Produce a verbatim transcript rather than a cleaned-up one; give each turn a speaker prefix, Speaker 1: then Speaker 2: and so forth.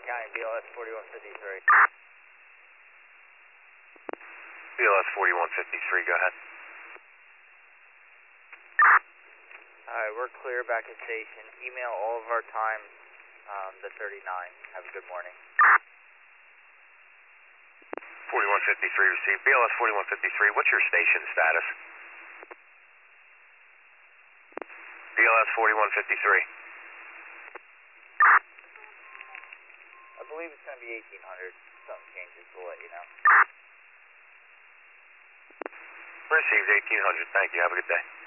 Speaker 1: County, B L S forty-one fifty-three.
Speaker 2: B L S forty-one fifty-three, go ahead.
Speaker 1: Alright, we're clear back at station. Email all of our times, um, the thirty-nine. Have a good morning.
Speaker 2: forty-one fifty-three received. B L S forty-one fifty-three, what's your station status? B L S forty-one fifty-three.
Speaker 1: I believe it's going to be eighteen hundred. Something changes, we'll let you know.
Speaker 2: Received eighteen hundred. Thank you. Have a good day.